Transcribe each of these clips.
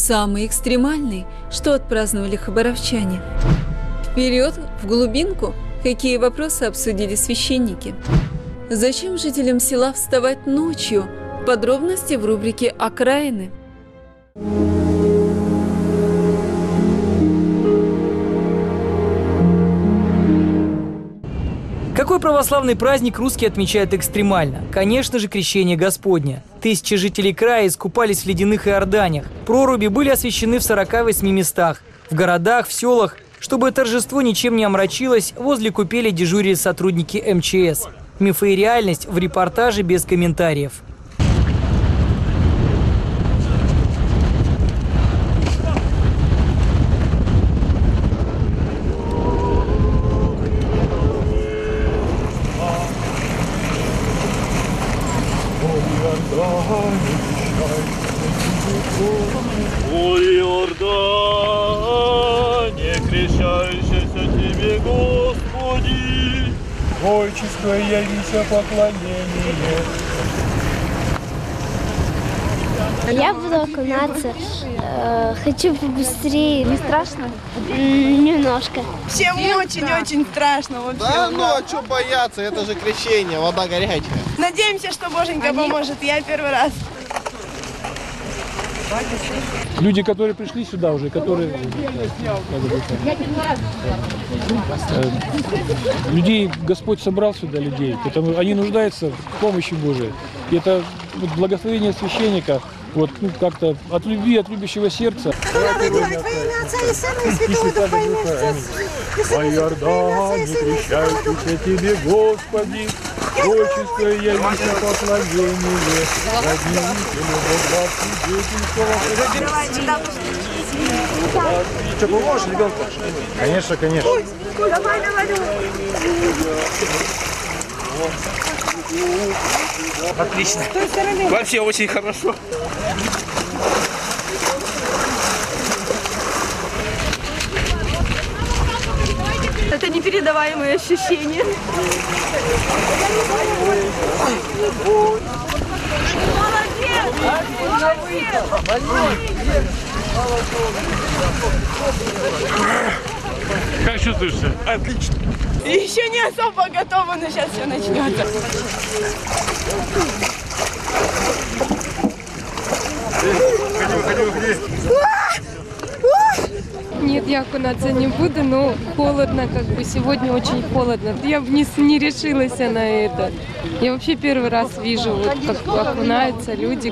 Самый экстремальный, что отпраздновали хабаровчане. Вперед, в глубинку, какие вопросы обсудили священники. Зачем жителям села вставать ночью? Подробности в рубрике «Окраины». Какой православный праздник русские отмечают экстремально? Конечно же, Крещение Господне. Тысячи жителей края искупались в ледяных Иорданиях. Проруби были освящены в 48 местах. В городах, в селах. Чтобы торжество ничем не омрачилось, возле купели дежурили сотрудники МЧС. Мифы и реальность в репортаже без комментариев. О Иордане, крещающийся тебе, Господи, Отческое явися поклонение. Я буду окунаться. Хочу побыстрее. Не страшно? Немножко. Всем очень-очень страшно. Вообще. Да, ну а что бояться? Это же крещение, вода горячая. Надеемся, что Боженька поможет. Я первый раз. Люди, которые пришли сюда уже, которые... Людей, Господь собрал сюда людей, потому они нуждаются в помощи Божией. И это вот, благословение священника, вот, ну, как-то от любви, от любящего сердца. О Иордане, крещающийся тебе, Господи, Отческое явися поклонение. Что, поможешь ребенку? Конечно, конечно. Давай, давай, давай. Отлично. Вообще очень хорошо. Это непередаваемые ощущения. Как чувствуешься? Отлично. Еще не особо готова, но сейчас все начнется. Ходи. Нет, я окунаться не буду, но холодно, как бы сегодня очень холодно. Я бы не решилась на это. Я вообще первый раз вижу, вот, как окунаются люди.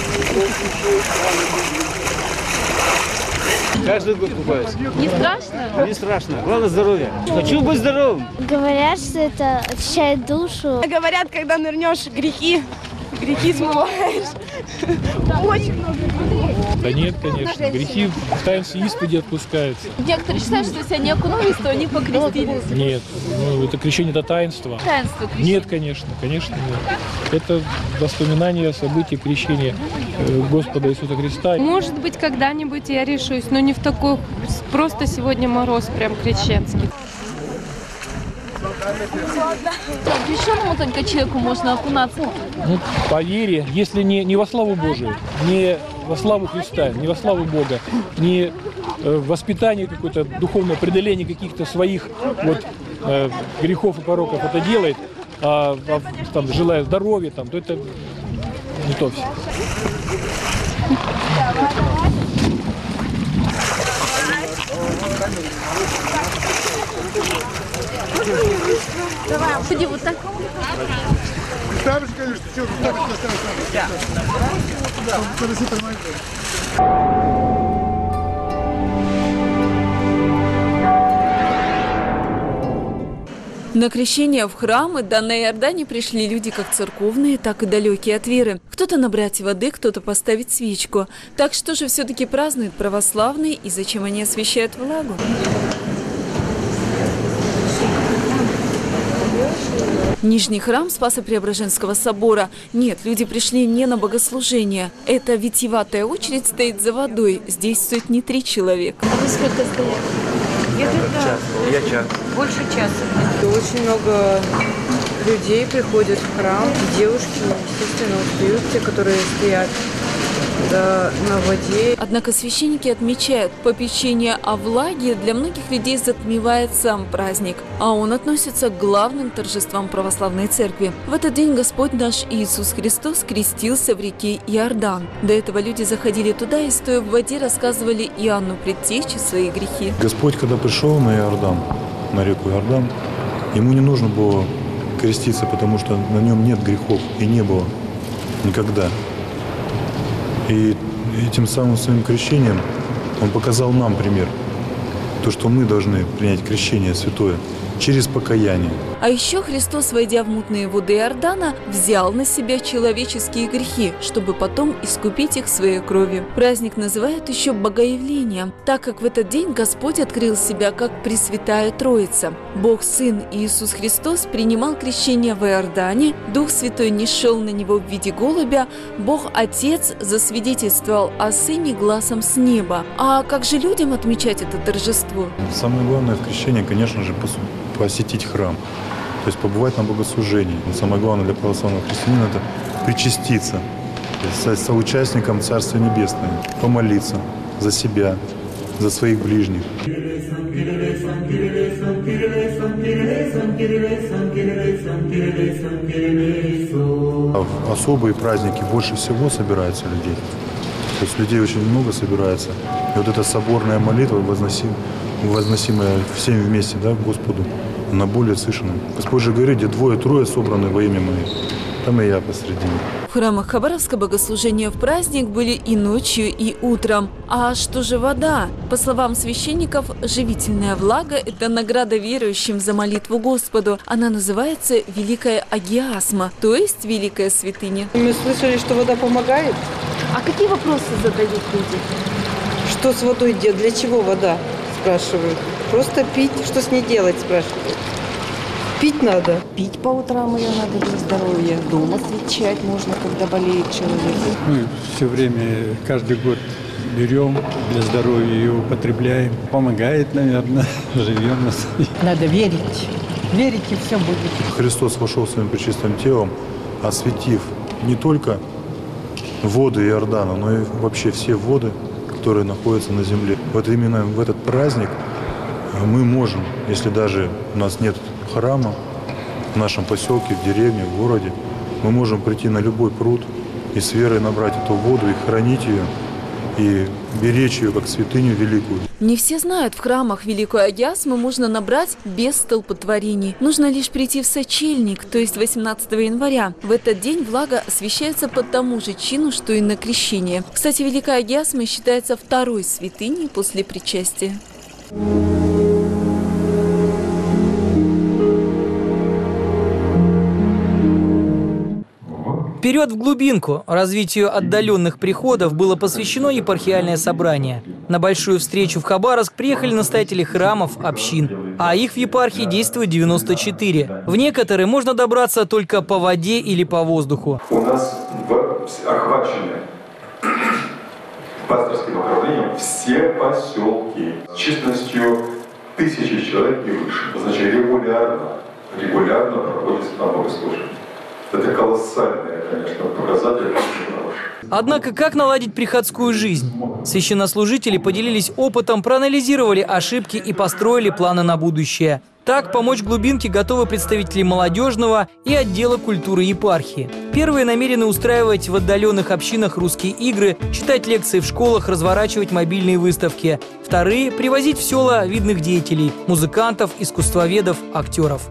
Каждый год купаюсь. Не страшно? Не страшно. Главное здоровье. Хочу быть здоровым. Говорят, что это очищает душу. Говорят, когда нырнешь, грехи смываешь. Очень много грехов. Да нет, конечно. Грехи в таинстве исповеди отпускаются. Некоторые считают, что если они окунулись, то они покрестились. Нет, ну, это крещение, это таинство. Таинство крещения. Нет, конечно нет. Это воспоминание о событии крещения Господа Иисуса Христа. Может быть, когда-нибудь я решусь, но не в такой, просто сегодня мороз прям крещенский. Крещенному только человеку можно окунаться. Ну, по вере, если не во славу Божию, не во славу Христа, не во славу Бога, не воспитание какое-то духовное, преодоление каких-то своих вот, грехов и пороков это делает, там, желая здоровья, там, то это не то все. Давай, ходи вот так. Ставишь, конечно, все, ставишь. На крещение в храмы да на Иордане пришли люди как церковные, так и далекие от веры. Кто-то набрать воды, кто-то поставить свечку. Так что же все-таки празднуют православные и зачем они освящают влагу? Нижний храм Спасо-Преображенского собора. Нет, люди пришли не на богослужение. Эта витиеватая очередь стоит за водой. Здесь сотни 3 человека. А вы сколько стояли? Я час. Больше часа. Очень много людей приходят в храм. Девушки, естественно, устают, те, которые стоят на воде. Однако священники отмечают, попечение о влаге для многих людей затмевает сам праздник, а он относится к главным торжествам православной церкви. В этот день Господь наш Иисус Христос крестился в реке Иордан. До этого люди заходили туда и, стоя в воде, рассказывали Иоанну Предтече свои грехи. Господь, когда пришел на Иордан, на реку Иордан, ему не нужно было креститься, потому что на нем нет грехов и не было никогда. И этим самым своим крещением он показал нам пример. То, что мы должны принять крещение святое через покаяние. А еще Христос, войдя в мутные воды Иордана, взял на себя человеческие грехи, чтобы потом искупить их своей кровью. Праздник называют еще Богоявлением, так как в этот день Господь открыл себя как Пресвятая Троица. Бог Сын Иисус Христос принимал крещение в Иордане, Дух Святой нисшел на него в виде голубя, Бог Отец засвидетельствовал о Сыне гласом с неба. А как же людям отмечать это торжество? Самое главное в крещении, конечно же, посетить храм. То есть побывать на богослужении. Но самое главное для православного христианина – это причаститься, стать соучастником Царства Небесного, помолиться за себя, за своих ближних. А в особые праздники больше всего собирается людей. То есть людей очень много собирается. И вот эта соборная молитва, возносимая всеми вместе, да, Господу, на более слышанном. Господь же говорит, где двое-трое собраны во имя Мое, там и я посредине. В храмах Хабаровска богослужения в праздник были и ночью, и утром. А что же вода? По словам священников, живительная влага – это награда верующим за молитву Господу. Она называется Великая Агиасма, то есть Великая Святыня. Мы слышали, что вода помогает. А какие вопросы задают люди? Что с водой делать? Для чего вода? Спрашивают. Просто пить. Что с ней делать? Спрашивают. Пить надо. Пить по утрам ее надо для здоровья. Дома свечать можно, когда болеет человек. Мы все время, каждый год берем для здоровья ее, употребляем. Помогает, наверное, живем. Надо верить. Верить, и все будет. Христос вошел своим пречистым телом, осветив не только воды Иордана, но и вообще все воды, которые находятся на земле. Вот именно в этот праздник мы можем, если даже у нас нет храма в нашем поселке, в деревне, в городе, мы можем прийти на любой пруд и с верой набрать эту воду и хранить ее, и беречь ее как святыню великую. Не все знают, в храмах Великую Агиасму можно набрать без столпотворений. Нужно лишь прийти в сочельник, то есть 18 января. В этот день влага освящается по тому же чину, что и на крещение. Кстати, Великая Агиасма считается второй святыней после причастия. Вперед в глубинку! Развитию отдаленных приходов было посвящено епархиальное собрание. На большую встречу в Хабаровск приехали настоятели храмов, общин. А их в епархии действует 94. В некоторые можно добраться только по воде или по воздуху. У нас охвачены пасторским управлением все поселки с численностью 1000 человек и выше. Значит, регулярно проходится там богослужение. Это колоссальный, конечно, показатель. Однако, как наладить приходскую жизнь? Священнослужители поделились опытом, проанализировали ошибки и построили планы на будущее. Так, помочь глубинке готовы представители молодежного и отдела культуры епархии. Первые намерены устраивать в отдаленных общинах русские игры, читать лекции в школах, разворачивать мобильные выставки. Вторые – привозить в села видных деятелей, музыкантов, искусствоведов, актеров.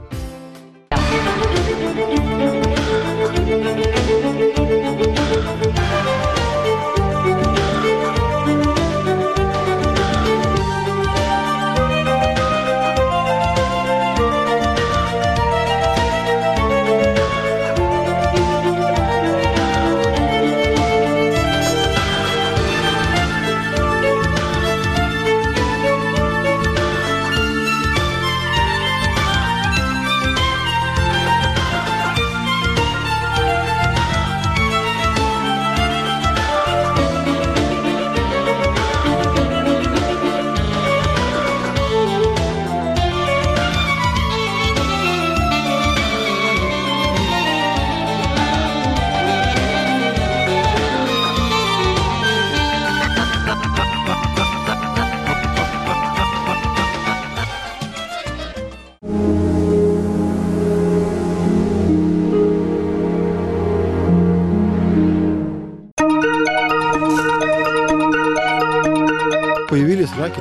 появились раки.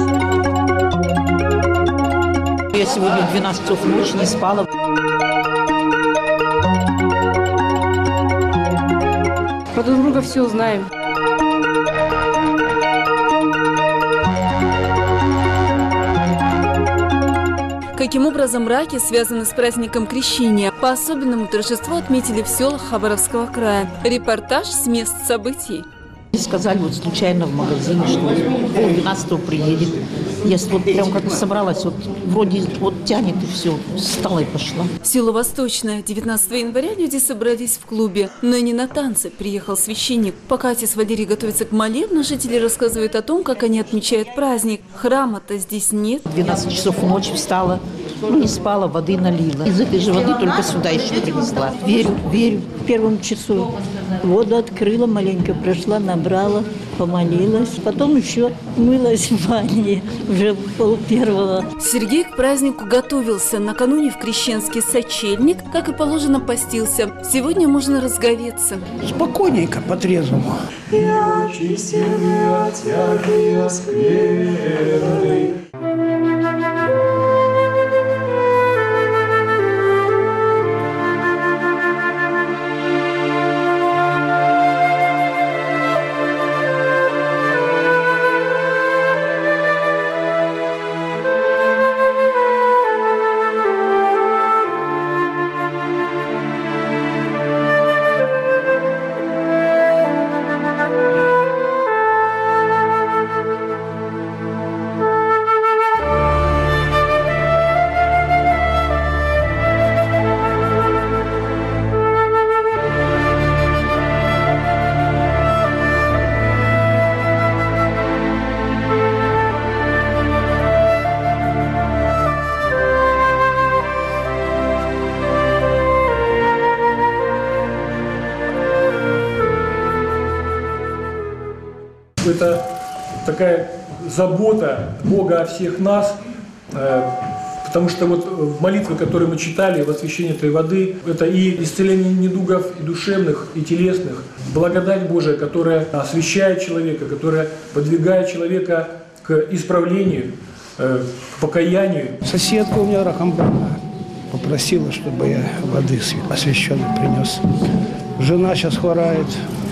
Я сегодня 12 часов ночи не спала. Про друг друга все знаем. Каким образом раки связаны с праздником Крещения? По особенному торжеству отметили в селах Хабаровского края. Репортаж с мест событий. Сказали вот случайно в магазине, что 12-го приедет. Я вот прям как собралась, вот вроде вот тянет и все, встала и пошла. Село Восточное. 19 января люди собрались в клубе, но не на танцы. Приехал священник. Пока отец Валерий готовится к молебну, жители рассказывают о том, как они отмечают праздник. Храма-то здесь нет. 12 часов ночи встала, не спала, воды налила. Из этой же воды только сюда еще принесла. Верю. В первом часу воду открыла, маленько прошла, набрала, помолилась. Потом еще мылась в ванне, уже пол-первого. Сергей к празднику готовился. Накануне в крещенский сочельник, как и положено, постился. Сегодня можно разговеться. Спокойненько, по-трезвому. Это такая забота Бога о всех нас, потому что вот в молитве, которую мы читали, в освящении этой воды, это и исцеление недугов и душевных, и телесных, благодать Божия, которая освящает человека, которая подвигает человека к исправлению, к покаянию. Соседка у меня раком больна. Попросила, чтобы я воды освященной принес. Жена сейчас хворает.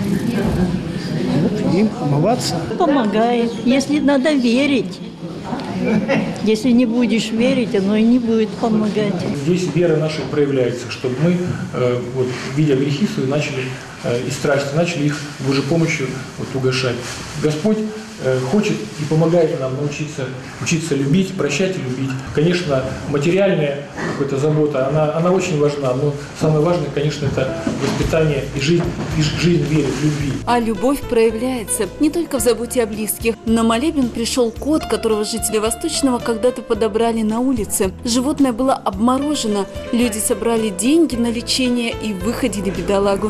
Вот им омываться. Помогает, если надо верить. Если не будешь верить, оно и не будет помогать. Здесь вера наша проявляется, чтобы мы, вот, видя грехи свои, начали и страсти, начали их Божьей помощью вот, угашать. Господь хочет и помогает нам учиться любить, прощать и любить. Конечно, материальная какая-то забота, она очень важна, но самое важное, конечно, это воспитание и жизнь в вере, в любви. А любовь проявляется не только в заботе о близких. На молебен пришел кот, которого жители Восточного когда-то подобрали на улице. Животное было обморожено. Люди собрали деньги на лечение и выходили бедолагу.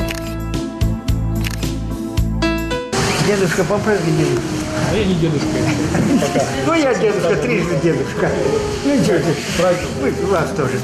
Дедушка, поправь дедушку. А я не дедушка. Пока. Ну, я дедушка, трижды дедушка. Ну, что ты, вы вас тоже.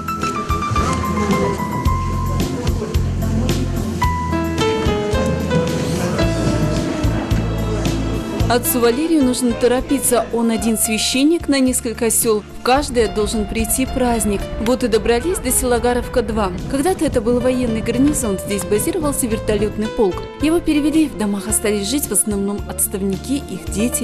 Отцу Валерию нужно торопиться. Он один священник на несколько сел. В каждое должен прийти праздник. Вот и добрались до села Гаровка-2. Когда-то это был военный гарнизон. Здесь базировался вертолетный полк. Его перевели, в домах остались жить в основном отставники, их дети.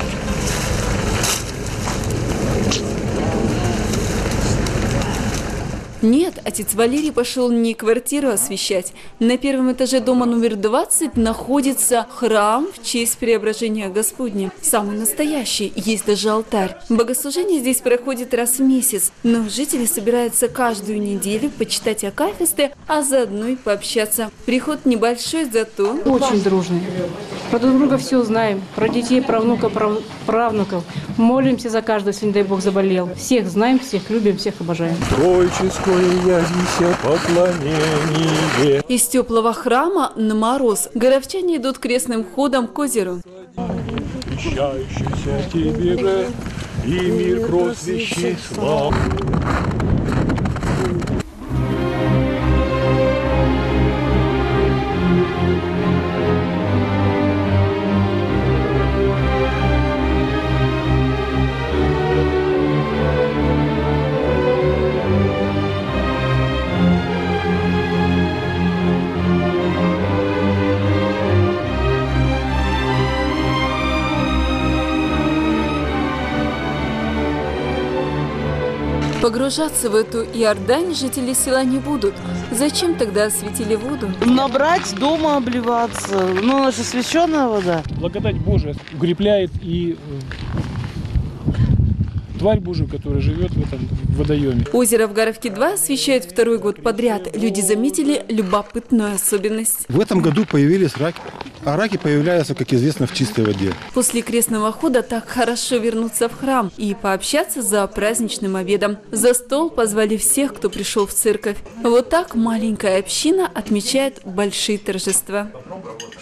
Нет, отец Валерий пошел не квартиру освещать. На первом этаже дома номер 20 находится храм в честь Преображения Господня. Самый настоящий, есть даже алтарь. Богослужение здесь проходит раз в месяц, но жители собираются каждую неделю почитать акафисты, а заодно и пообщаться. Приход небольшой, зато... Очень дружный. Про друг друга все знаем. Про детей, про внуков, про правнуков. Молимся за каждого, если, не дай Бог, заболел. Всех знаем, всех любим, всех обожаем. Из теплого храма на мороз горовчане идут крестным ходом к озеру. Обещающийся тебе же и мир просвещи славу. Погружаться в эту Иордань жители села не будут. Зачем тогда осветили воду? Набрать, дома обливаться. Ну, она же священная вода. Благодать Божия укрепляет и тварь Божию, которая живет в этом водоеме. Озеро в Гаровке-2 освещают второй год подряд. Люди заметили любопытную особенность. В этом году появились раки. А раки появляются, как известно, в чистой воде. После крестного хода так хорошо вернуться в храм и пообщаться за праздничным обедом. За стол позвали всех, кто пришел в церковь. Вот так маленькая община отмечает большие торжества.